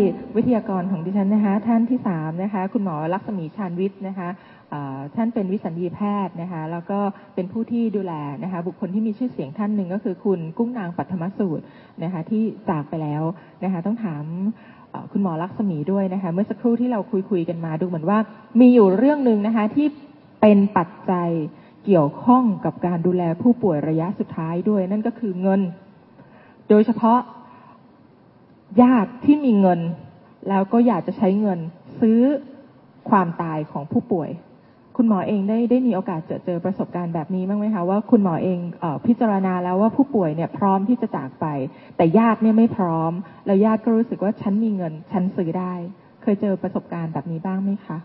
วิทยากรของดิฉันนะคะท่านที่3นะคะคุณหมอลักษมีชาญวิทย์นะคะท่านเป็นวิสัญญีแพทย์นะคะแล้วก็เป็นผู้ที่ดูแลนะคะบุคคลที่มีชื่อเสียงท่านหนึ่งก็คือคุณกุ้งนางปัทมสูตรนะคะที่จากไปแล้วนะคะต้องถามคุณหมอลักษมีด้วยนะคะเมื่อสักครู่ที่เราคุยกันมาดูเหมือนว่ามีอยู่เรื่องนึงนะคะที่เป็นปัจจัยเกี่ยวข้องกับการดูแลผู้ป่วยระยะสุดท้ายด้วยนั่นก็คือเงินโดยเฉพาะญาติที่มีเงินแล้วก็อยากจะใช้เงินซื้อความตายของผู้ป่วยคุณหมอเองได้มีโอกาสเจอประสบการณ์แบบนี้บ้างไหมคะว่าคุณหมอเองพิจารณาแล้วว่าผู้ป่วยเนี่ยพร้อมที่จะจากไปแต่ญาติเนี่ยไม่พร้อมแล้วญาติก็รู้สึกว่าฉันมีเงินฉันซื้อได้เคยเจอประสบการณ์แบบนี้บ้างไหมคะ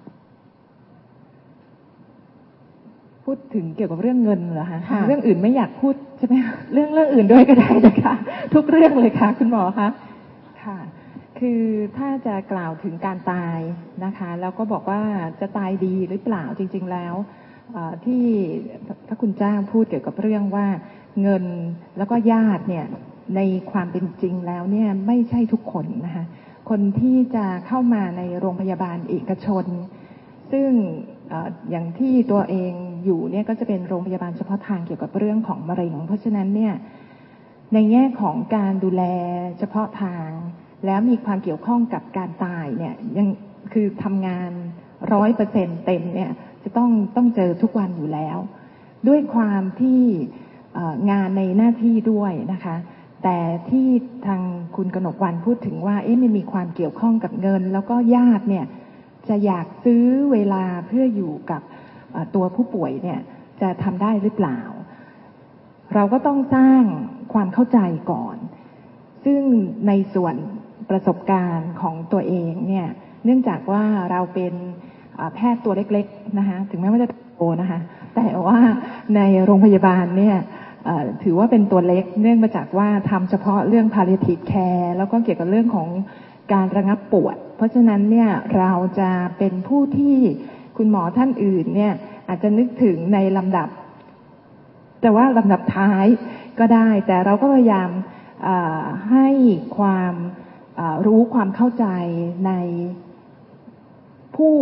พูดถึงเกี่ยวกับเรื่องเงินเหรอคะเรื่องอื่นไม่อยากพูดใช่ไหมเรื่องอื่นด้วยก็ได้นะคะทุกเรื่องเลยค่ะคุณหมอคะค่ะคือถ้าจะกล่าวถึงการตายนะคะแล้วก็บอกว่าจะตายดีหรือเปล่าจริงๆแล้วที่พระคุณเจ้าพูดเกี่ยวกับเรื่องว่าเงินแล้วก็ญาติเนี่ยในความเป็นจริงแล้วเนี่ยไม่ใช่ทุกคนนะคะคนที่จะเข้ามาในโรงพยาบาลเอกชนซึ่งอย่างที่ตัวเองอยู่เนี่ยก็จะเป็นโรงพยาบาลเฉพาะทางเกี่ยวกับเรื่องของมะเร็งเพราะฉะนั้นเนี่ยในแง่ของการดูแลเฉพาะทางแล้วมีความเกี่ยวข้องกับการตายเนี่ยยังคือทำงาน 100% เต็มเนี่ยจะต้องเจอทุกวันอยู่แล้วด้วยความที่งานในหน้าที่ด้วยนะคะแต่ที่ทางคุณกนกวรรณพูดถึงว่ามันมีความเกี่ยวข้องกับเงินแล้วก็ญาติเนี่ยจะอยากซื้อเวลาเพื่ออยู่กับตัวผู้ป่วยเนี่ยจะทำได้หรือเปล่าเราก็ต้องสร้างความเข้าใจก่อนซึ่งในส่วนประสบการณ์ของตัวเองเนี่ยเนื่องจากว่าเราเป็นแพทย์ตัวเล็กๆนะคะถึงแม้ว่าจะโตนะคะแต่ว่าในโรงพยาบาลเนี่ยถือว่าเป็นตัวเล็กเนื่องมาจากว่าทำเฉพาะเรื่อง palliative care แล้วก็เกี่ยวกับเรื่องของการระงับปวดเพราะฉะนั้นเนี่ยเราจะเป็นผู้ที่คุณหมอท่านอื่นเนี่ยอาจจะนึกถึงในลำดับแต่ว่าลำดับท้ายก็ได้แต่เราก็พยายามให้ความรู้ความเข้าใจในผู้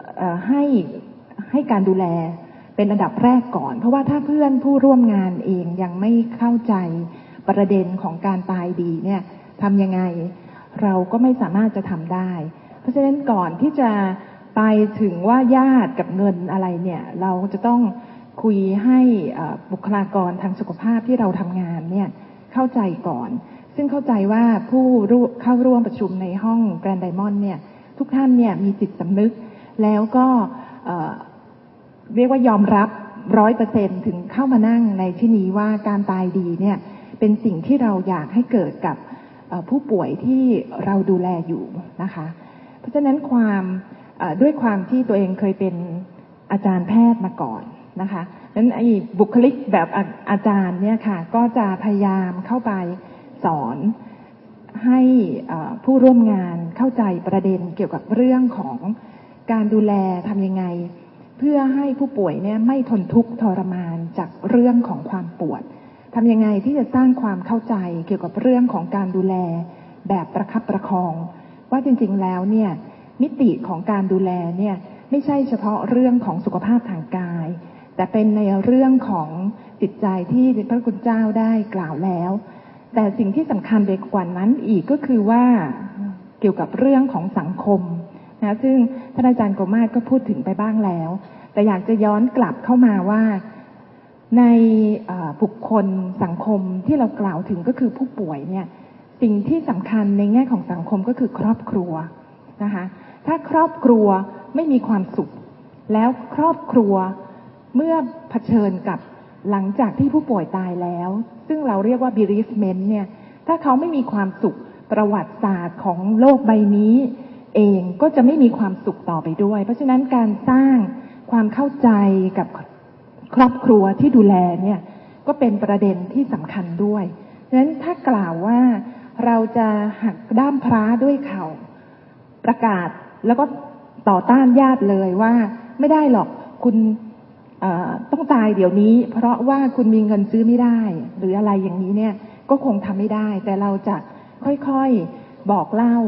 ให้การดูแลเป็นอันดับแรกก่อนเพราะว่าถ้าเพื่อนผู้ร่วมงานเองยังไม่เข้าใจประเด็นของการตายดีเนี่ยทำยังไงเราก็ไม่สามารถจะทำได้เพราะฉะนั้นก่อนที่จะไปถึงว่าญาติกับเงินอะไรเนี่ยเราจะต้องคุยให้บุคลากรทางสุขภาพที่เราทำงานเนี่ยเข้าใจก่อนซึ่งเข้าใจว่าผู้เข้าร่วมประชุมในห้องแกรนด์ไดมอนด์เนี่ยทุกท่านเนี่ยมีจิตสำนึกแล้วก็เรียกว่ายอมรับ 100% ถึงเข้ามานั่งในที่นี้ว่าการตายดีเนี่ยเป็นสิ่งที่เราอยากให้เกิดกับผู้ป่วยที่เราดูแลอยู่นะคะเพราะฉะนั้นด้วยความที่ตัวเองเคยเป็นอาจารย์แพทย์มาก่อนนะคะนั้นไอ้บุคลิกแบบอาจารย์เนี่ยค่ะก็จะพยายามเข้าไปสอนให้ผู้ร่วมงานเข้าใจประเด็นเกี่ยวกับเรื่องของการดูแลทำยังไงเพื่อให้ผู้ป่วยเนี่ยไม่ทนทุกข์ทรมานจากเรื่องของความปวดทำยังไงที่จะสร้างความเข้าใจเกี่ยวกับเรื่องของการดูแลแบบประคับประคองว่าจริงๆแล้วเนี่ยมิติของการดูแลเนี่ยไม่ใช่เฉพาะเรื่องของสุขภาพทางกายแต่เป็นในเรื่องของจิตใจที่พระคุณเจ้าได้กล่าวแล้วแต่สิ่งที่สำคัญไปกว่านั้นอีกก็คือว่าเกี่ยวกับเรื่องของสังคมนะซึ่งท่านอาจารย์โกมาศก็พูดถึงไปบ้างแล้วแต่อยากจะย้อนกลับเข้ามาว่าในบุคคลสังคมที่เรากล่าวถึงก็คือผู้ป่วยเนี่ยสิ่งที่สำคัญในแง่ของสังคมก็คือครอบครัวนะคะถ้าครอบครัวไม่มีความสุขแล้วครอบครัวเมื่อเผชิญกับหลังจากที่ผู้ป่วยตายแล้วซึ่งเราเรียกว่า bereavement เนี่ยถ้าเขาไม่มีความสุขประวัติศาสตร์ของโลกใบนี้เองก็จะไม่มีความสุขต่อไปด้วยเพราะฉะนั้นการสร้างความเข้าใจกับครอบครัวที่ดูแลเนี่ยก็เป็นประเด็นที่สำคัญด้วยฉะนั้นถ้ากล่าวว่าเราจะหักด้ามพร้าด้วยเข่าประกาศแล้วก็ต่อต้านญาติเลยว่าไม่ได้หรอกคุณต้องตายเดี๋ยวนี้เพราะว่าคุณมีเงินซื้อไม่ได้หรืออะไรอย่างนี้เนี่ยก็คงทำไม่ได้แต่เราจะค่อยๆบอกเล่า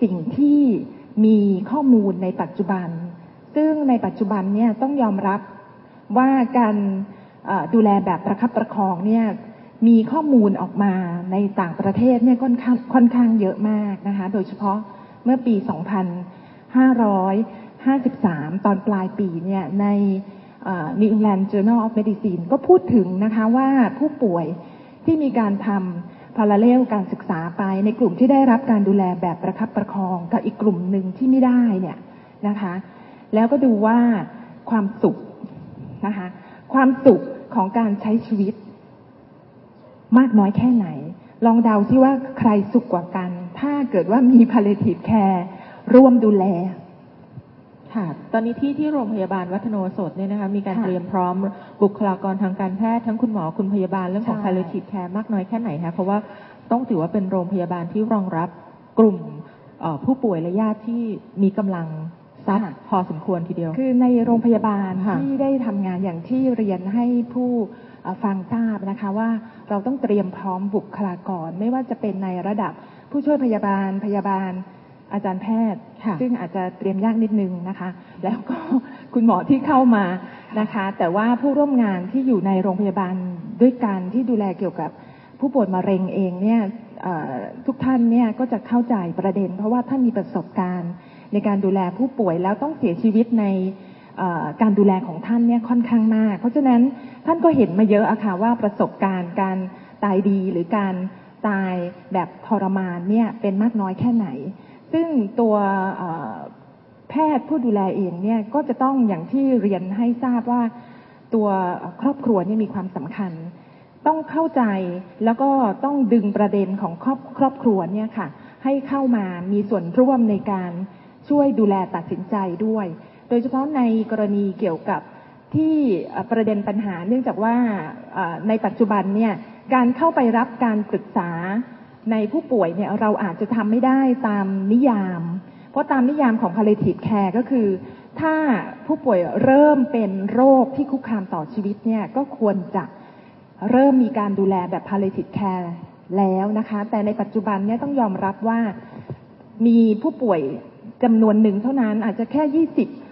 สิ่งที่มีข้อมูลในปัจจุบันซึ่งในปัจจุบันเนี่ยต้องยอมรับว่าการดูแลแบบประคับประคองเนี่ยมีข้อมูลออกมาในต่างประเทศเนี่ยค่อนข้างเยอะมากนะคะโดยเฉพาะเมื่อปี 2553 ตอนปลายปีเนี่ยในNew England Journal of Medicine ก็พูดถึงนะคะว่าผู้ป่วยที่มีการทำ parallel การศึกษาไปในกลุ่มที่ได้รับการดูแลแบบประคับประคองกับอีกกลุ่มหนึ่งที่ไม่ได้เนี่ยนะคะแล้วก็ดูว่าความสุขนะคะความสุขของการใช้ชีวิตมากน้อยแค่ไหนลองเดาซิว่าใครสุขกว่ากันถ้าเกิดว่ามี palliative care ร่วมดูแลค่ะตอนนี้ที่โรงพยาบาลวัฒโนโสถเนี่ยนะคะมีการเตรียมพร้อมบุคลากรทางการแพทย์ทั้งคุณหมอคุณพยาบาลเรื่องของ palliative care มากน้อยแค่ไหนคะเพราะว่าต้องถือว่าเป็นโรงพยาบาลที่รองรับกลุ่มผู้ป่วยและญาติที่มีกำลังทรัพย์พอสมควรทีเดียวคือในโรงพยาบาลที่ได้ทำงานอย่างที่เรียนให้ผู้ฟังทราบนะคะว่าเราต้องเตรียมพร้อมบุคลากรไม่ว่าจะเป็นในระดับผู้ช่วยพยาบาลอาจารย์แพทย์ซึ่งอาจจะเตรียมยากนิดนึงนะคะแล้วก็คุณหมอที่เข้ามานะคะแต่ว่าผู้ร่วมงานที่อยู่ในโรงพยาบาลด้วยกันที่ดูแลเกี่ยวกับผู้ป่วยมะเร็งเองเนี่ยทุกท่านเนี่ยก็จะเข้าใจประเด็นเพราะว่าท่านมีประสบการณ์ในการดูแลผู้ป่วยแล้วต้องเสียชีวิตในการดูแลของท่านเนี่ยค่อนข้างมากเพราะฉะนั้นท่านก็เห็นมาเยอะอะค่ะว่าประสบการณ์การตายดีหรือการตายแบบทรมานเนี่ยเป็นมากน้อยแค่ไหนซึ่งตัวแพทย์ผู้ดูแลเองเนี่ยก็จะต้องอย่างที่เรียนให้ทราบว่าตัวครอบครัวนี่มีความสำคัญต้องเข้าใจแล้วก็ต้องดึงประเด็นของครอบครัวเนี่ยค่ะให้เข้ามามีส่วนร่วมในการช่วยดูแลตัดสินใจด้วยโดยเฉพาะในกรณีเกี่ยวกับที่ประเด็นปัญหาเนื่องจากว่าในปัจจุบันเนี่ยการเข้าไปรับการปรึกษาในผู้ป่วยเนี่ยเราอาจจะทำไม่ได้ตามนิยามเพราะตามนิยามของ palliative care ก็คือถ้าผู้ป่วยเริ่มเป็นโรคที่คุกคามต่อชีวิตเนี่ยก็ควรจะเริ่มมีการดูแลแบบ palliative care แล้วนะคะแต่ในปัจจุบันเนี่ยต้องยอมรับว่ามีผู้ป่วยจำนวนหนึ่งเท่านั้นอาจจะแค่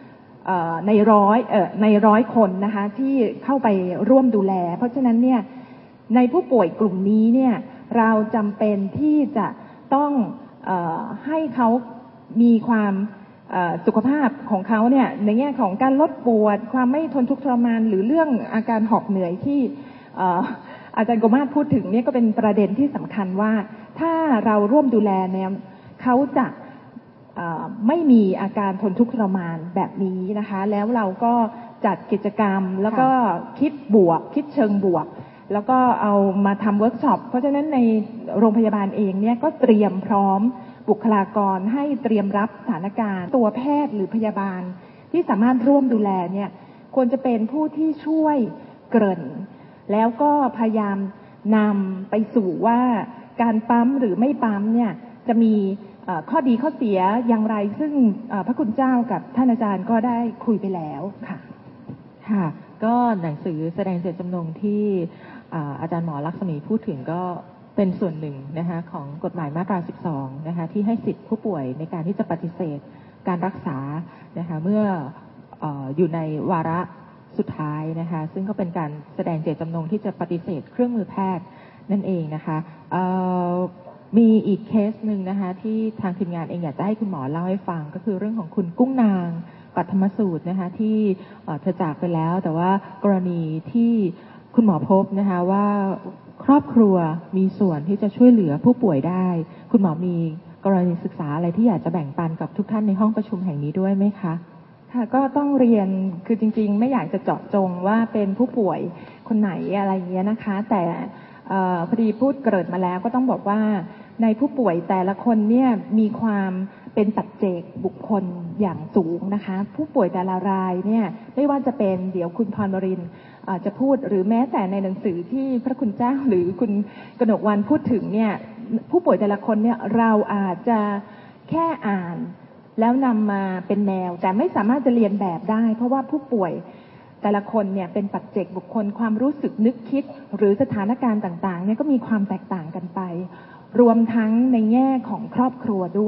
20ในร้อยคนนะคะที่เข้าไปร่วมดูแลเพราะฉะนั้นเนี่ยในผู้ป่วยกลุ่มนี้เนี่ยเราจำเป็นที่จะต้องให้เขามีความสุขภาพของเขาเนี่ยในแง่ของการลดปวดความไม่ทนทุกข์ทรมานหรือเรื่องอาการหอบเหนื่อยที่อาจารย์โกมาศพูดถึงเนี่ยก็เป็นประเด็นที่สำคัญว่าถ้าเราร่วมดูแลเนี่ยเขาจะไม่มีอาการทนทุกข์ทรมานแบบนี้นะคะแล้วเราก็จัดกิจกรรมแล้วก็คิดเชิงบวกแล้วก็เอามาทำเวิร์กช็อปเพราะฉะนั้นในโรงพยาบาลเองเนี่ยก็เตรียมพร้อมบุคลากรให้เตรียมรับสถานการณ์ตัวแพทย์หรือพยาบาลที่สามารถร่วมดูแลเนี่ยควรจะเป็นผู้ที่ช่วยเกริ่นแล้วก็พยายามนำไปสู่ว่าการปั๊มหรือไม่ปั๊มเนี่ยจะมีข้อดีข้อเสียอย่างไรซึ่งพระคุณเจ้ากับท่านอาจารย์ก็ได้คุยไปแล้วค่ะค่ะก็หนังสือแสดงเจตจำนงที่อาจารย์หมอลักษมีพูดถึงก็เป็นส่วนหนึ่งนะคะของกฎหมายมาตรา 12 นะคะที่ให้สิทธิผู้ป่วยในการที่จะปฏิเสธการรักษานะคะเมื่ออยู่ในวาระสุดท้ายนะคะซึ่งก็เป็นการแสดงเจตจำนงที่จะปฏิเสธเครื่องมือแพทย์นั่นเองนะคะมีอีกเคสหนึ่งนะคะที่ทางทีมงานเองอยากจะให้คุณหมอเล่าให้ฟังก็คือเรื่องของคุณกุ้งนางปัทมสูตรนะคะที่เธอจากไปแล้วแต่ว่ากรณีที่คุณหมอพบนะคะว่าครอบครัวมีส่วนที่จะช่วยเหลือผู้ป่วยได้คุณหมอมีกรณีศึกษาอะไรที่อยากจะแบ่งปันกับทุกท่านในห้องประชุมแห่งนี้ด้วยไหมคะค่ะก็ต้องเรียนคือจริงๆไม่อยากจะเจาะจงว่าเป็นผู้ป่วยคนไหนอะไรอย่างเงี้ยนะคะแต่พอดีพูดเกริ่นมาแล้วก็ต้องบอกว่าในผู้ป่วยแต่ละคนเนี่ยมีความเป็นปัจเจกบุคคลอย่างสูงนะคะผู้ป่วยแต่ละรายเนี่ยไม่ว่าจะเป็นเดี๋ยวคุณพรวรินทร์จะพูดหรือแม้แต่ในหนังสือที่พระคุณเจ้าหรือคุณกนกวรรณพูดถึงเนี่ยผู้ป่วยแต่ละคนเนี่ยเราอาจจะแค่อ่านแล้วนำมาเป็นแนวแต่ไม่สามารถจะเรียนแบบได้เพราะว่าผู้ป่วยแต่ละคนเนี่ยเป็นปัจเจกบุคคลความรู้สึกนึกคิดหรือสถานการณ์ต่างๆเนี่ยก็มีความแตกต่างกันไปรวมทั้งในแง่ของครอบครัวด้วย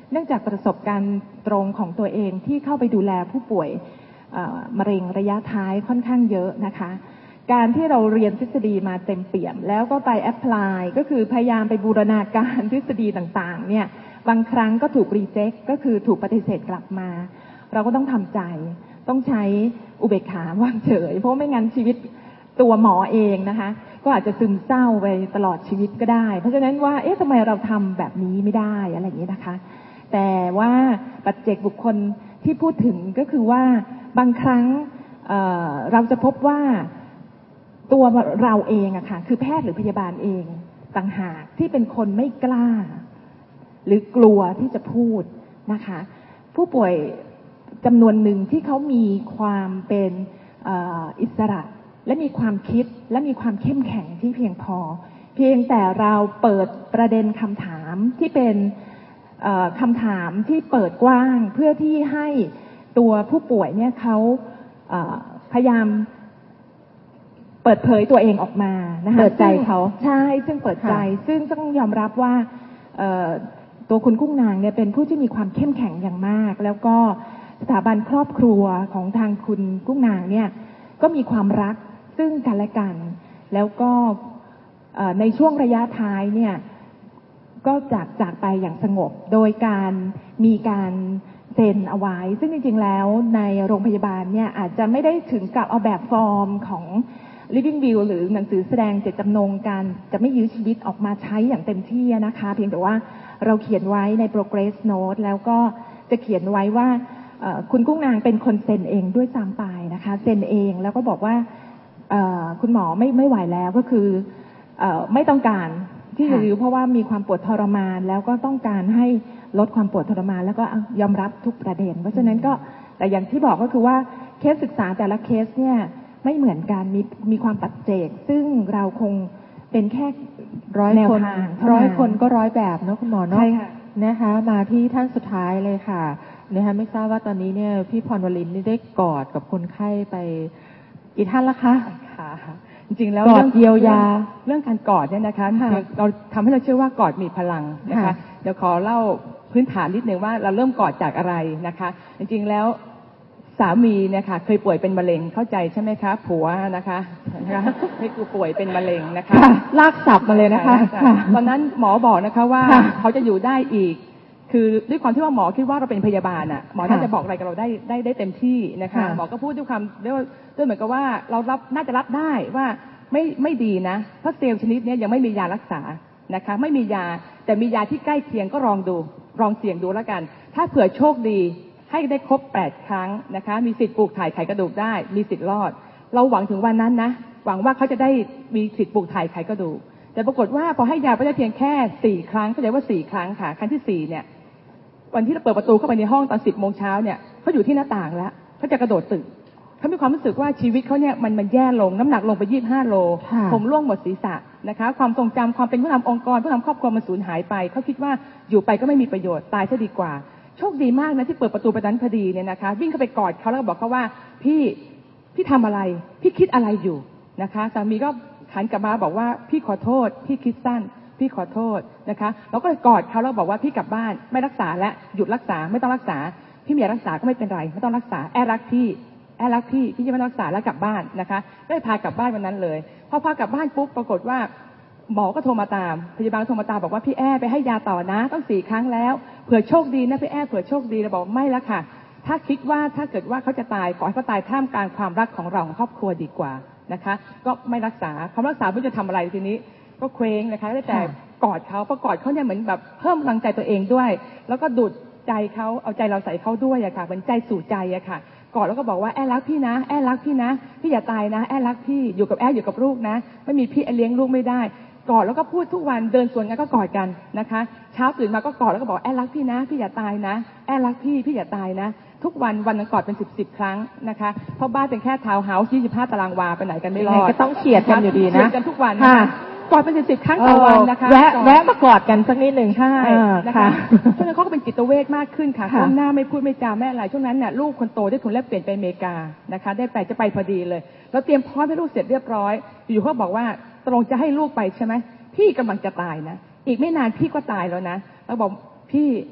เนื่องจากประสบการณ์ตรงของตัวเองที่เข้าไปดูแลผู้ป่วยมะเร็งระยะท้ายค่อนข้างเยอะนะคะการที่เราเรียนทฤษฎีมาเต็มเปี่ยมแล้วก็ไปแอพพลายก็คือพยายามไปบูรณาการทฤษฎีต่างๆเนี่ยบางครั้งก็ถูกรีเจ็คก็คือถูกปฏิเสธกลับมาเราก็ต้องทำใจต้องใช้อุเบกขาวางเฉยเพราะไม่งั้นชีวิตตัวหมอเองนะคะก็อาจจะซึมเศร้าไปตลอดชีวิตก็ได้เพราะฉะนั้นว่าทำไมเราทำแบบนี้ไม่ได้อะไรอย่างนี้นะคะแต่ว่าปัจเจกบุคคลที่พูดถึงก็คือว่าบางครั้งเราจะพบว่าตัวเราเองอะค่ะคือแพทย์หรือพยาบาลเองต่างหากที่เป็นคนไม่กล้าหรือกลัวที่จะพูดนะคะผู้ป่วยจำนวนหนึ่งที่เขามีความเป็นอิสระและมีความคิดและมีความเข้มแข็งที่เพียงพอเพียงแต่เราเปิดประเด็นคำถามที่เป็นคำถามที่เปิดกว้างเพื่อที่ให้ตัวผู้ป่วยเนี่ยเขาพยายามเปิดเผยตัวเองออกมานะคะเปิดใจเขาใช่ซึ่งเปิดใจซึ่งต้องยอมรับว่าตัวคุณกุ้งนางเนี่ยเป็นผู้ที่มีความเข้มแข็งอย่างมากแล้วก็สถาบันครอบครัวของทางคุณกุ้งนางเนี่ยก็มีความรักซึ่งกันและกันแล้วก็ในช่วงระยะท้ายเนี่ยก็จากไปอย่างสงบโดยการมีการเซ็นเอาไว้ซึ่งจริงๆแล้วในโรงพยาบาลเนี่ยอาจจะไม่ได้ถึงกับเอาแบบฟอร์มของ Living Will หรือหนังสือแสดงเจตจำนงการจะไม่ยื้อชีวิตออกมาใช้อย่างเต็มที่นะคะเพียงแต่ว่าเราเขียนไว้ใน Progress Note แล้วก็จะเขียนไว้ว่าคุณกุ้งนางเป็นคนเซ็นเองด้วยซ้ำไปนะคะเซ็นเองแล้วก็บอกว่าคุณหมอไม่ไหวแล้วก็คือไม่ต้องการที่จะยื้อเพราะว่ามีความปวดทรมานแล้วก็ต้องการให้ลดความปวดทรมานแล้วก็ยอมรับทุกประเด็นเพราะฉะนั้นก็แต่อย่างที่บอกก็คือว่าเคสศึกษาแต่ละเคสเนี่ยไม่เหมือนกันมีความปัจเจกซึ่งเราคงเป็นแค่100 คนก็100แบบเนาะคุณหมอเนาะใช่ค่ะนะคะมาที่ท่านสุดท้ายเลยค่ะนะคะไม่ทราบว่าตอนนี้เนี่ยพี่พรวรินทร์นี่ได้กอดกับคนไข้ไปกี่ท่านละคะค่ะจริงๆแล้วกอดเยียวยาเรื่องการกอดเนี่ยนะคะเราทำให้เราเชื่อว่ากอดมีพลังนะคะเดี๋ยวขอเล่าพื้นฐานนิดนึงว่าเราเริ่มกอดจากอะไรนะคะจริงๆแล้วสามีเนี่ยค่ะเคยป่วยเป็นมะเร็งเข้าใจใช่ไหมคะผัวนะคะนี่คือป่วยเป็นมะเร็งนะคะลากศัพท์มาเลยนะคะตอนนั้นหมอบอกนะคะว่าเขาจะอยู่ได้อีกคือด้วยความที่ว่าหมอคิดว่าเราเป็นพยาบาลอ่ะหมอน่าจะบอกอะไรกับเราได้เต็มที่นะคะหมอก็พูดด้วยความด้วยเหมือนกับว่าเราน่าจะรับได้ว่าไม่ดีนะเพราะเซลล์ชนิดนี้ยังไม่มียารักษานะคะไม่มียาแต่มียาที่ใกล้เคียงก็ลองเสี่ยงดูแล้วกันถ้าเผื่อโชคดีให้ได้ครบ8 ครั้งนะคะมีสิทธิ์ปลูกถ่ายไขกระดูกได้มีสิทธิ์รอดเราหวังถึงวันนั้นนะหวังว่าเขาจะได้มีสิทธิ์ปลูกถ่ายไขกระดูกแต่ปรากฏว่าพอให้ยาไปได้เพียงแค่4 ครั้งก็จะว่า4 ครั้งค่ะครั้งที่4เนี่ยวันที่เราเปิดประตูเข้าไปในห้องตอน10 โมงเช้าเนี่ยเขาอยู่ที่หน้าต่างแล้วเขาจะกระโดดตึกเขามีความรู้สึกว่าชีวิตเขาเนี่ยมันแย่ลงน้ำหนักลงไป25 โลผมร่วงหมดศีรษะนะคะความทรงจำความเป็นผู้นำองค์กรผู้นำครอบครัวมันสูญหายไปเขาคิดว่าอยู่ไปก็ไม่มีประโยชน์ตายซะดีกว่าโชคดีมากนะที่เปิดประตูไปนั้นพอดีเนี่ยนะคะวิ่งเข้าไปกอดเขาแล้วก็บอกเขาว่าพี่ทำอะไรพี่คิดอะไรอยู่นะคะสามีก็หันกลับมาบอกว่าพี่ขอโทษพี่คิดสั้นพี่ขอโทษนะคะเราก็เลยกอดเขาแล้วบอกว่าพี่กลับบ้านไม่รักษาและหยุดรักษาไม่ต้องรักษาพี่ไม่อยากรักษาก็ไม่เป็นไรไม่ต้องรักษารักพี่จะไม่รักษาแล้วกลับบ้านนะคะก็เลยพากลับบ้านวันนั้นเลยพากลับบ้านปุ๊บปรากฏว่าหมอก็โทรมาตามพยาบาลโทรมาตามบอกว่าพี่ไปให้ยาต่อนะต้อง4 ครั้งแล้วเผื่อโชคดีนะพี่เผื่อโชคดีเราบอกไม่แล้วค่ะถ้าคิดว่าถ้าเกิดว่าเขาจะตายขอให้เขาตายท่ามกลางความรักของเราของครอบครัวดีกว่านะคะก็ไม่รักษาความรักษาไม่จะทำอะไรทีนี้ก็เคว้งนะคะแต่กอดเขาพอกอดเขาเนี่ยเหมือนแบบเพิ่มพลังใจตัวเองด้วยแล้วก็ดูดใจเขาเอาใจเราใส่เขาด้วยอะค่ะเหมือนใจสู่ใจอะค่ะกอดแล้วก็บอกว่ารักพี่นะรักพี่นะพี่อย่าตายนะรักพี่อยู่กับอยู่กับลูกนะไม่มีพี่เลี้ยงลูกไม่ได้กอดแล้วก็พูดทุกวันเดินสวนกันก็กอดกันนะคะเช้าตื่นมาก็กอดแล้วก็บอกรักพี่นะพี่อย่าตายนะรักพี่อย่าตายนะทุกวันนึงกอดเป็น10 ครั้งนะคะเพราะบ้านเป็นแค่ทาวน์เฮาส์25 ตารางวาไปไหนกันไม่รอดก็ต้องเฉียดกันอยู่ดีนะเฉียดกันทุกวันกอดเป็น10 ครั้งต่อวันนะคะแวะมากอดกันสักนิดหนึ่งใช่นะคะช่วงนั้นเขาก็เป็นจิตเวชมากขึ้นค่ะก้มหน้าไม่พูดไม่จาไม่อะไรช่วงนั้นเนี่ยลูกคนโตได้ทุนแลกเปลี่ยนไปอเมริกานะคะได้ไปจะไปพอดีเลยเราเตรียมพร้อมให้ลูกเสร็จเรียบร้อยอยู่เขาบอกว่าตรงจะให้ลูกไปใช่ไหมพี่กำลังจะตายนะอีกไม่นานพี่ก็ตายแล้วนะเราบอกพี่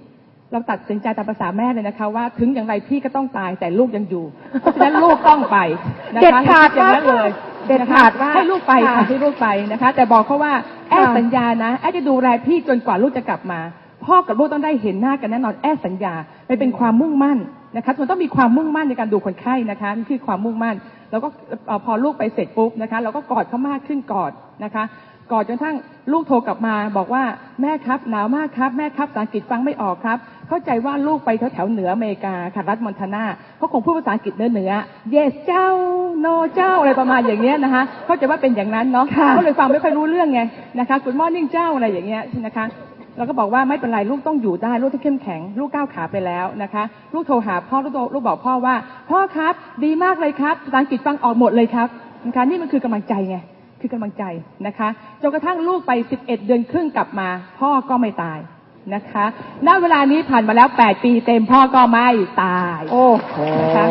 เราตัดสินใจตามภาษาแม่เลยนะคะว่าถึงอย่างไรพี่ก็ต้องตายแต่ลูกยังอยู่เพราะฉะนั้นลูกต้องไปนะคะเด็ดขาดอย่างนั้นเลยเด็ดขาดว่าให้ลูกไปค่ะให้ลูกไปนะคะแต่บอกเขาว่าแอดสัญญานะแอดจะดูแลพี่จนกว่าลูกจะกลับมาพ่อกับลูกต้องได้เห็นหน้ากันแน่นอนแอดสัญญาไม่เป็นความมุ่งมั่นนะคะมันต้องมีความมุ่งมั่นในการดูคนไข้นะคะนี่คือความมุ่งมั่นแล้วก็พอลูกไปเสร็จปุ๊บนะคะเราก็กอดเขามากขึ้นกอดนะคะกอดจนทั้งลูกโทรกลับมาบอกว่าแม่ครับหนาวมากครับแม่ครับภาษาอังกฤษฟังไม่ออกครับเข้าใจว่าลูกไปแถวเหนืออเมริกาค่ะรัฐมอนทานาเขาคงพูดภาษาอังกฤษเหนือ yes เจ้า no เจ้าอะไรประมาณอย่างเงี้ยนะคะเข้าใจว่าเป็นอย่างนั้นเนาะก็เลยฟังไม่ค่อยรู้เรื่องไงนะคะ good morning เจ้าอะไรอย่างเงี้ยนะคะเราก็บอกว่าไม่เป็นไรลูกต้องอยู่ได้ลูกต้องเข้มแข็งลูกก้าวขาไปแล้วนะคะลูกโทรหาพ่อลูกบอกพ่อว่าพ่อครับดีมากเลยครับภาษาอังกฤษฟังออกหมดเลยครับนะคะนี่มันคือกำลังใจไงคือกำลังใจนะคะจนกระทั่งลูกไป11 เดือนครึ่งกลับมาพ่อก็ไม่ตายนะคะณเวลานี้ผ่านมาแล้ว8 ปีเต็มพ่อก็ไม่ตายโอ้โหนะคะ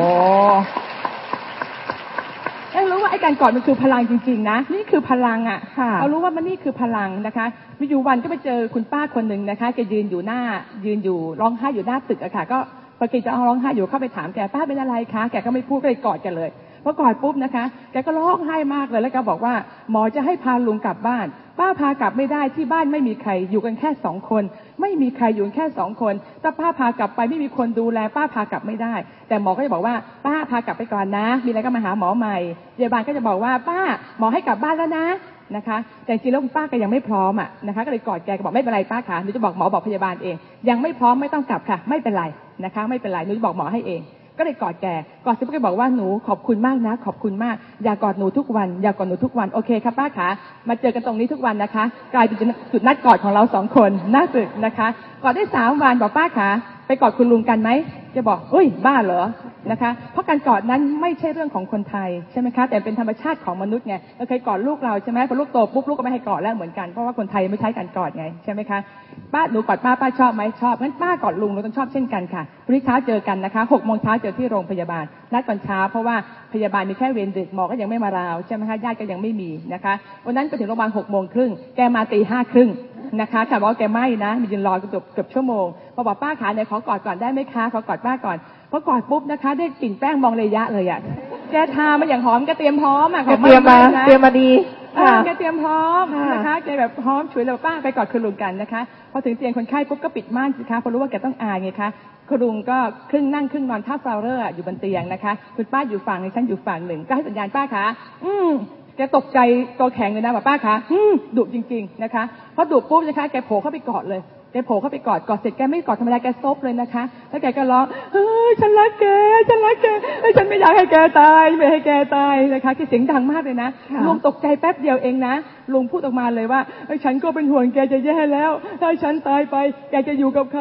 รู้ว่าไอ้การกอดมันคือพลังจริงๆนะนี่คือพลังอ่ะเรารู้ว่ามันนี่คือพลังนะคะมีอยู่วันก็ไปเจอคุณป้าคนหนึ่งนะคะแกยืนอยู่ร้องไห้อยู่หน้าตึกอะค่ะก็พอแกจะร้องไห้อยู่เข้าไปถามแกป้าเป็นอะไรคะแกก็ไม่พูดก็เลยกอดกันเลยพอกอดปุ๊บนะคะแกก็ร้องไห้มากเลยแล้วก็บอกว่าหมอจะให้พาลุงกลับบ้านป้าพากลับไม่ได้ที่บ้านไม่มีใครอยู่กันแค่2 คนไม่มีใครอยู่แค่2 คนถ้าป้าพากลับไปไม่มีคนดูแลป้าพากลับไม่ได้แต่หมอก็จะบอกว่าป้าพากลับไปก่อนนะมีอะไรก็มาหาหมอใหม่พยาบาลก็จะบอกว่าป้าหมอให้กลับบ้านแล้วนะนะคะแต่จริงแล้วคุณป้าก็ยังไม่พร้อมอ่ะนะคะก็เลยกอดแกก็บอกไม่เป็นไรป้าค่ะหนูจะบอกหมอบอกพยาบาลเองยังไม่พร้อมไม่ต้องกลับค่ะไม่เป็นไรนะคะไม่เป็นไรหนูจะบอกหมอให้เองก็เลยกอดแกกอดเสร็จก็บอกว่าหนูขอบคุณมากนะขอบคุณมากอย่ากอดหนูทุกวันอย่ากอดหนูทุกวันโอเคครับป้าขามาเจอกันตรงนี้ทุกวันนะคะกลายเป็นจุดนัดกอดของเรา2 คนหน้าตึกนะคะกอดได้3 วันบอกป้าขาไปกอดคุณลุงกันไหมจะบอกเอ้ยบ้าเหรอนะคะเพราะการกอดนั้นไม่ใช่เรื่องของคนไทยใช่ไหมคะแต่เป็นธรรมชาติของมนุษย์ไงเราเคยกอดลูกเราใช่ไหมพอลูกโตปุ๊บลูกก็ไม่ให้กอดแล้วเหมือนกันเพราะว่าคนไทยไม่ใช้การกอดไงใช่ไหมคะป้าหนูกอดป้าชอบไหมชอบงั้นป้ากอดลุงหนูต้องชอบเช่นกันค่ะพรุ่งนี้เช้าเจอกันนะคะ6 โมงเช้าเจอที่โรงพยาบาลนัดตอนเช้าเพราะว่าพยาบาลมีแค่เวรดึกหมอก็ยังไม่มาราวใช่ไหมคะญาติก็ยังไม่มีนะคะวันนั้นไปถึงโรงพยาบาล6 โมงครึ่งแกมาตี 5 ครึ่งนะคะค่ะบอกแกไม่นะมียืนรอเกือบชั่วโมงพอบอกป้าขาเนี่ยขอกอดก่อนได้ไหมคะขอกอดป้าก่อนพอกอดปุ๊บนะคะได้กลิ่นแป้งมองระยะเลยอ่ะแกทามาอย่างหอมแกเตรียมพร้อมอ่ะเตรียมมาดีแกเตรียมพร้อมนะคะแกแบบพร้อมช่วยเราป้าไปกอดคุณลุงกันนะคะพอถึงเตียงคนไข้ปุ๊บก็ปิดม่านสิคะเพราะรู้ว่าแกต้องอายไงคะคุณลุงก็ครึ่งนั่งครึ่งนอนท่าฟลาวเวอร์อยู่บนเตียงนะคะคุณป้าอยู่ฝั่งนึงฉันอยู่ฝั่งหนึ่งก็ให้สัญญาณป้าขาแกตกใจตัวแข็งเลยนะบอกป้าคะดุจริงๆนะคะพอดุปุ๊บนะคะแกโผล่เข้าไปกอดเลยแกโผล่เข้าไปกอดเสร็จแกไม่กอดธรรมดาแกซบเลยนะคะแล้วแกก็ร้องฉันรักแกฉันไม่อยากให้แกตายไม่ให้แกตายนะคะแกเสียงดังมากเลยนะลุงตกใจแป๊บเดียวเองนะลุงพูดออกมาเลยว่าฉันก็เป็นห่วงแกจะแย่แล้วถ้าฉันตายไปแกจะอยู่กับใคร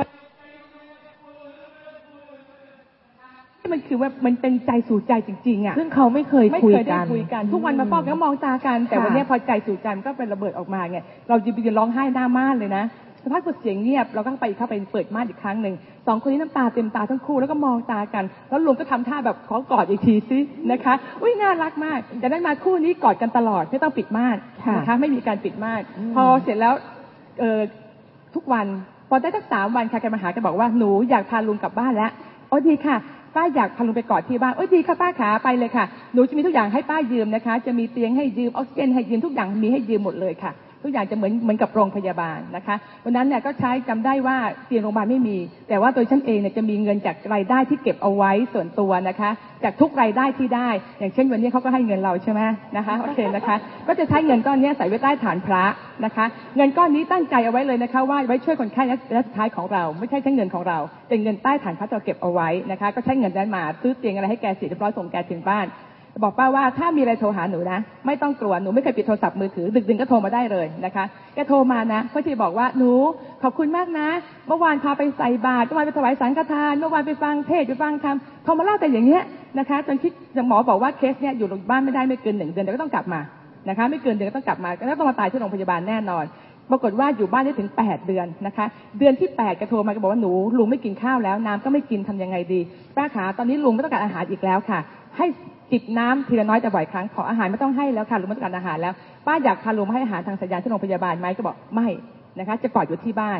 มันคือว่ามันเป็นใจสู่ใจจริงๆอ่ะซึ่งเขาไม่เคยคุยกันทุกวันมาป้อก็มองตากันแต่วันนี้พอใจสู่ใจมันก็เป็นระเบิดออกมาไงเรายืนร้องไห้หน้าม่านเลยนะสภาพเสียงเงียบเราก็เข้าไปเปิดม่านอีกครั้งหนึ่ง2 คนนี้น้ำตาเต็มตาทั้งคู่แล้วก็มองตากันแล้วลุงก็ทำท่าแบบขอกอดอีกทีซินะคะอุ้ยน่ารักมากแต่นั้นมาคู่นี้กอดกันตลอดไม่ต้องปิดม่านนะคะไม่มีการปิดม่านพอเสร็จแล้วทุกวันพอได้สัก3 วันค่ะแกมาหาแกบอกว่าหนูอยากพาลุงกลับบ้านแล้วโอ้ดีค่ะป้าอยากพาลุงไปกอดที่บ้านโอ้ดีค่ะป้าขาไปเลยค่ะหนูจะมีทุกอย่างให้ป้ายืมนะคะจะมีเตียงให้ยืมออกซิเจนให้ยืมทุกอย่างมีให้ยืมหมดเลยค่ะทุกอย่างจะเหมือนกับโรงพยาบาลนะคะวันนั้นเนี่ยก็ใช้จำได้ว่าเตียงโรงพยาบาลไม่มีแต่ว่าตัวฉันเองเนี่ยจะมีเงินจากรายได้ที่เก็บเอาไว้ส่วนตัวนะคะจากทุกรายได้ที่ได้อย่างเช่นวันนี้เขาก็ให้เงินเราใช่ไหมนะคะโอเคนะคะก็จะใช้เงินก้อนนี้ใส่ไว้ใต้ฐานพระนะคะเงินก้อนนี้ตั้งใจเอาไว้เลยนะคะว่าไว้ช่วยคนไข้และสุดท้ายของเราไม่ใช่เงินของเราเป็นเงินใต้ฐานพระเราเก็บเอาไว้นะคะก็ใช้เงินนั้นมาซื้อเตียงอะไรให้แกเสร็จเรียบร้อยส่งแกถึงบ้านบอกป้าว่าถ้ามีอะไรโทรหาหนูนะไม่ต้องกลัวหนูไม่เคยปิดโทรศัพท์มือถือดึกๆก็โทรมาได้เลยนะคะแกโทรมานะก็จะบอกว่าหนูขอบคุณมากนะเมื่อวานพาไปใส่บาตรเมื่อวานไปถวายสังฆทานเมื่อวานไปฟังเทศน์ไปฟังธรรมโทรมาเล่าแต่อย่างเงี้ยนะคะจนคิดหมอบอกว่าเคสเนี่ยอยู่โรงพยาบาลไม่ได้ไม่เกิน1 เดือนแต่ก็ต้องกลับมานะคะไม่เกินเดือนก็ต้องกลับมาแล้วต้องมาตายที่โรงพยาบาลแน่นอนปรากฏว่าอยู่บ้านได้ถึง8 เดือนนะคะเดือนที่8แกโทรมาก็บอกว่าหนูลุงไม่กินข้าวแล้วน้ำก็ไม่กินทำยังไงดีป้าขาตอนนี้ลุงไม่ต้องการอาหารอีกแล้วค่ะให้จิบน้ำทีละน้อยแต่บ่อยครั้งขออาหารไม่ต้องให้แล้วค่ะลุงไม่ต้องการอาหารแล้วป้าอยากพาลุงมาให้อาหารทางสัญญาณที่โรงพยาบาลไหมก็บอกไม่นะคะจะกอดอยู่ที่บ้าน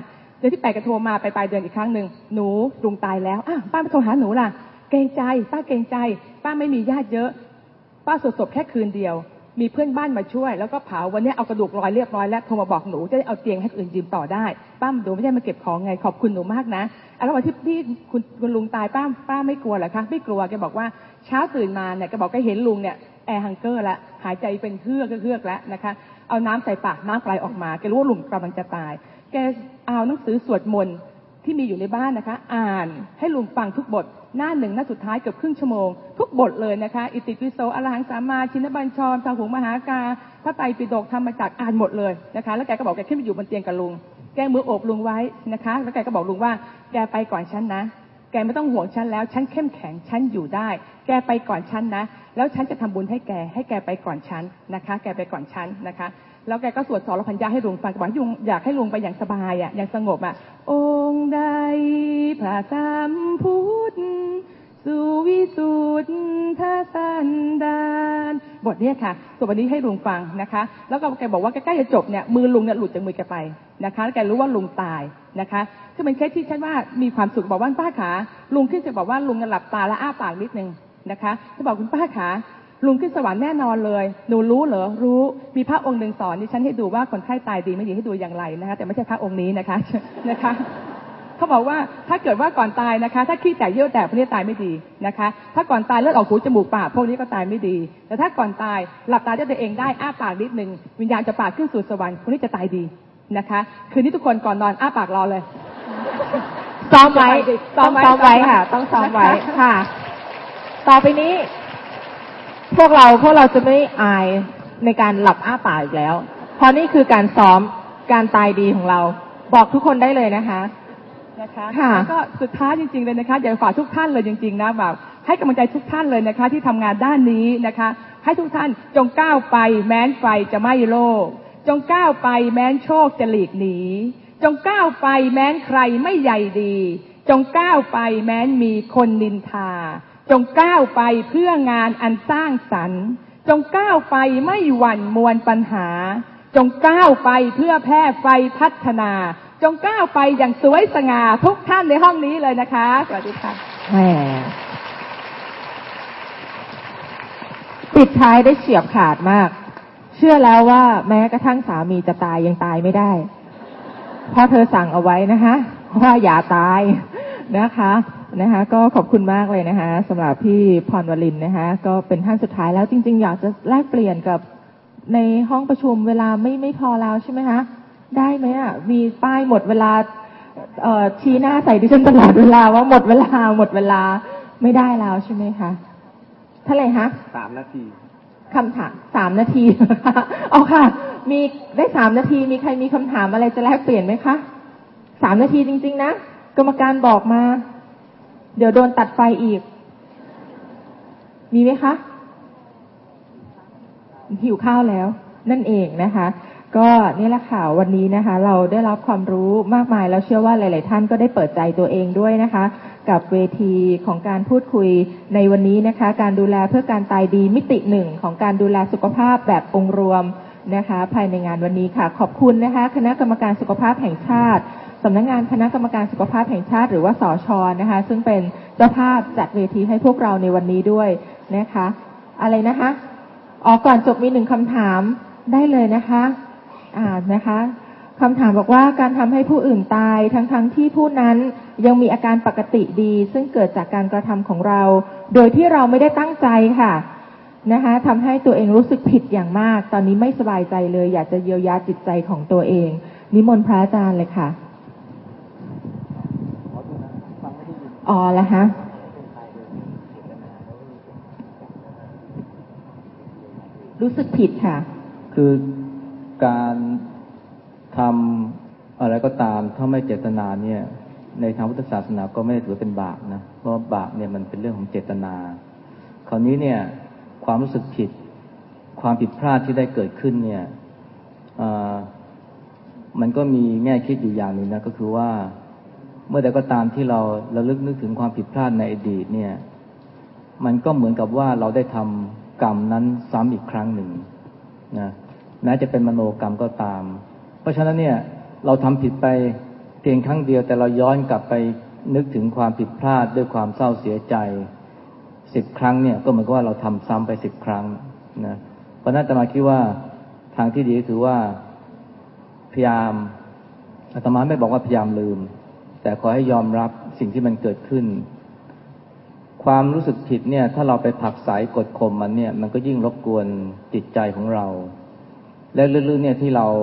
เดือนที่8ก็โทรมาไปปลายเดือนอีกครั้งหนึ่งหนูลุงตายแล้วป้าไปโทรหาหนูล่ะเกรงใจป้าเกรงใจป้าไม่มีญาติเยอะป้าสวดศพแค่คืนเดียวมีเพื่อนบ้านมาช่วยแล้วก็เผาวันนี้เอากระดูกลอยเรียบร้อยแล้วโทรมาบอกหนูจะได้เอาเตียงให้อื่นยืมต่อได้ป้าหนูไม่ใช่มาเก็บของไงขอบคุณหนูมากนะแล้ววันที่คุณลุงตายป้าไม่กลัวเหรอคะไม่กลัวแกบอกว่าเช้าตื่นมาเนี่ยแกบอกแกเห็นลุงเนี่ยแอร์ฮังเกอร์แล้วหายใจเป็นเฮือกแล้วนะคะเอาน้ำใส่ปากน้ำไหลออกมาแกรู้ว่าลุงกำลังจะตายแกเอาหนังสือสวดมนต์ที่มีอยู่ในบ้านนะคะอ่านให้ลุงฟังทุกบทหน้าหนึ่งหน้าสุดท้ายเกือบครึ่งชั่วโมงทุกบทเลยนะคะอิติปิโสอรหังสัมมาชินบัญชรพหุงมหากาพระไตรปิฎกธรรมจักรอ่านหมดเลยนะคะแล้วแกก็บอกแกขึ้นไปอยู่บนเตียงกับลุงแกมือโอบลุงไว้นะคะแล้วแกก็บอกลุงว่าแกไปก่อนฉันนะแกไม่ต้องห่วงฉันแล้วฉันเข้มแข็งฉันอยู่ได้แกไปก่อนฉันนะแล้วฉันจะทำบุญให้แกไปก่อนฉันนะคะแกไปก่อนฉันนะคะแล้วแกก็สวดสรพัญญาให้ลุงฟังบอกอยากให้ลุงไปอย่างสบายอย่างสงบองค์ใดพระสัมพุทธสุวิสุทธสันดานบทนี้ค่ะสวดวันนี้ให้ลุงฟังนะคะแล้วก็แกบอกว่าใกล้จะจบเนี่ยมือลุงเนี่ยหลุดจากมือแกไปนะคะแล้วแกรู้ว่าลุงตายนะคะคือเป็นเคสที่ฉันว่ามีความสุขบอกว่าป้าขาลุงขึ้นจะบอกว่าลุงหลับตาและอ้าปากนิดนึงนะคะจะบอกคุณป้าขาลุงขึ้นสวรรค์แน่นอนเลยหนูรู้เหรอรู้มีพระองค์หนึ่งสอนดิฉันให้ดูว่าคนไข้ตายดีไม่ดีให้ดูอย่างไรนะคะแต่ไม่ใช่พระองค์นี้นะคะนะคะเขาบอกว่าถ้าเกิดว่าก่อนตายนะคะถ้าขี้แตกเยี่ยวแตกพวกนี้ตายไม่ดีนะคะถ้าก่อนตายเลือดออกหูจมูกปากพวกนี้ก็ตายไม่ดีแต่ถ้าก่อนตายหลับตาด้วยตัวเองได้อ้าปากนิดนึงวิญญาณจะปากขึ้นสู่สวรรค์พวกนี้จะตายดีนะคะคืนนี้ทุกคนก่อนนอนอ้าปากรอเลยซ้อมไว้ค่ะต้องซ้อมไว้ค่ะต่อไปนี้พวกเราจะไม่อายในการหลับอ้าปากอีกแล้วเพราะนี่คือการซ้อมการตายดีของเราบอกทุกคนได้เลยนะคะแล้วก็สุดท้ายจริงๆเลยนะคะอยากฝากทุกท่านเลยจริงๆนะแบบให้กำลังใจทุกท่านเลยนะคะที่ทำงานด้านนี้นะคะให้ทุกท่านจงก้าวไปแม้นไฟจะไหม้โลกจงก้าวไปแม้นโชคจะหลีกหนีจงก้าวไปแม้นใครไม่ใหญ่ดีจงก้าวไปแม้นมีคนนินทาจงก้าวไปเพื่องานอันสร้างสรรค์จงก้าวไปไม่หวั่นมวลปัญหาจงก้าวไปเพื่อแพร่ไฟพัฒนาจงก้าวไปอย่างสวยสง่าทุกท่านในห้องนี้เลยนะคะสวัสดีค่ะแหมปิดท้ายได้เฉียบขาดมากเชื่อแล้วว่าแม้กระทั่งสามีจะตายยังตายไม่ได้เพราะเธอสั่งเอาไว้นะคะว่าอย่าตายนะคะก็ขอบคุณมากเลยนะคะสำหรับพี่พรวรินทร์นะคะก็เป็นท่านสุดท้ายแล้วจริงๆอยากจะแลกเปลี่ยนกับในห้องประชุมเวลาไม่พอแล้วใช่ไหมคะได้ไหมมีป้ายหมดเวลาชี้หน้าใส่ดิฉันตลอดเวลาว่าหมดเวลาไม่ได้แล้วใช่ไหมคะเท่าไหร่คะ 3 นาทีคำถาม3 นาทีเอาค่ะมีได้3 นาทีมีใครมีคำถามอะไรจะแลกเปลี่ยนไหมคะ3 นาทีจริงๆนะกรรมการบอกมาเดี๋ยวโดนตัดไฟอีกมีไหมคะหิวข้าวแล้วนั่นเองนะคะก็นี่แหละค่ะวันนี้นะคะเราได้รับความรู้มากมายแล้วเชื่อว่าหลายๆท่านก็ได้เปิดใจตัวเองด้วยนะคะกับเวทีของการพูดคุยในวันนี้นะคะการดูแลเพื่อการตายดีมิติหนึ่งของการดูแลสุขภาพแบบองค์รวมนะคะภายในงานวันนี้ค่ะขอบคุณนะคะคณะกรรมการสุขภาพแห่งชาติสำนักงานคณะกรรมการสุขภาพแห่งชาติหรือว่าสช.นะคะซึ่งเป็นเจ้าภาพจัดเวทีให้พวกเราในวันนี้ด้วยนะคะอะไรนะคะก่อนจบมี1 คำถามได้เลยนะคะนะคะคำถามบอกว่าการทำให้ผู้อื่นตายทั้งที่ผู้นั้นยังมีอาการปกติดีซึ่งเกิดจากการกระทำของเราโดยที่เราไม่ได้ตั้งใจค่ะนะคะทำให้ตัวเองรู้สึกผิดอย่างมากตอนนี้ไม่สบายใจเลยอยากจะเยียวยาจิตใจของตัวเองนิมนต์พระอาจารย์เลยค่ะแล้วฮะรู้สึกผิดค่ะคือการทำอะไรก็ตามถ้าไม่เจตนาเนี่ยในทางพุทธศาสนาก็ไม่ถือเป็นบาปนะเพราะบาปเนี่ยมันเป็นเรื่องของเจตนาคราวนี้เนี่ยความรู้สึกผิดความผิดพลาดที่ได้เกิดขึ้นเนี่ยมันก็มีแง่คิดอยู่อย่างหนึ่งนะก็คือว่าเมื่อใดก็ตามที่เราระลึกนึกถึงความผิดพลาดในอดีตเนี่ยมันก็เหมือนกับว่าเราได้ทำกรรมนั้นซ้ำอีกครั้งหนึ่งนะแม้จะเป็นมโนกรรมก็ตามเพราะฉะนั้นเนี่ยเราทำผิดไปเพียงครั้งเดียวแต่เราย้อนกลับไปนึกถึงความผิดพลาดด้วยความเศร้าเสียใจ10 ครั้งเนี่ยก็เหมือนกับว่าเราทำซ้ำไป10 ครั้งนะเพราะนั้นอาตมาคิดว่าทางที่ดีก็คือว่าพยายามอาตมาไม่บอกว่าพยายามลืมแต่ขอให้ยอมรับสิ่งที่มันเกิดขึ้นความรู้สึกผิดเนี่ยถ้าเราไปผลักไสกดข่มมันเนี่ยมันก็ยิ่งรบกวนจิตใจของเราและลึกๆเนี่ยที่เรา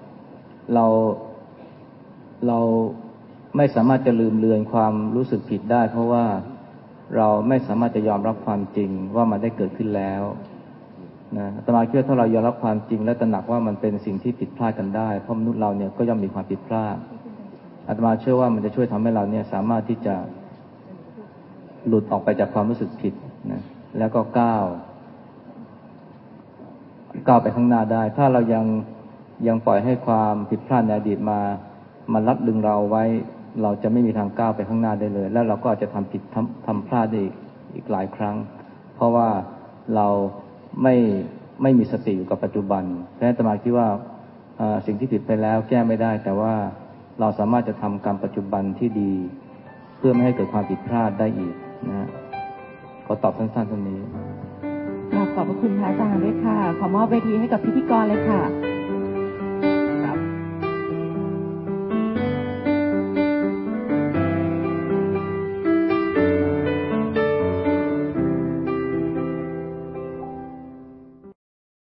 ไม่สามารถจะลืมเลือนความรู้สึกผิดได้เพราะว่าเราไม่สามารถจะยอมรับความจริงว่ามันได้เกิดขึ้นแล้วนะอาตมาคิดว่าถ้าเรายอมรับความจริงและตระหนักว่ามันเป็นสิ่งที่ผิดพลาดกันได้เพราะมนุษย์เราเนี่ยก็ย่อมมีความผิดพลาดอาตมาเชื่อว่ามันจะช่วยทำให้เราเนี่ยสามารถที่จะหลุดออกไปจากความรู้สึกผิดนะแล้วก็ก้าวไปข้างหน้าได้ถ้าเรายังปล่อยให้ความผิดพลาดในอดีตมาลัดดึงเราไว้เราจะไม่มีทางก้าวไปข้างหน้าได้เลยแล้วเราก็อาจจะทำผิดทำพลาดได้อีกหลายครั้งเพราะว่าเราไม่มีสติอยู่กับปัจจุบันและอาตมาคิดว่าสิ่งที่ผิดไปแล้วแก้ไม่ได้แต่ว่าเราสามารถจะทำกรรมปัจจุบันที่ดีเพื่อไม่ให้เกิดความผิดพลาดได้อีกนะขอตอบสั้นๆตรงนี้ขอบพระคุณพระอาจารย์ด้วยค่ะขอมอบเวทีให้กับพิธีกรเลยค่ะ